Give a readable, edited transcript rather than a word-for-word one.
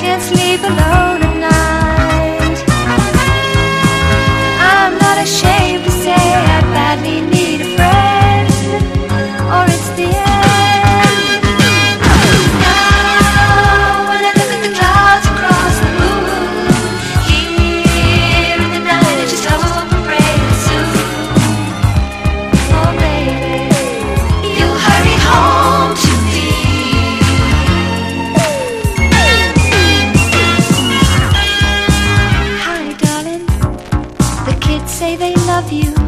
can't sleep alone at night. I'm not ashamed to say I badly need a friend, or it's the end. Now when I look at the clouds across the moon, here in the night I just hope and pray that soon, oh baby, you'll hurry home to me. Hi darling, the kids say they love you.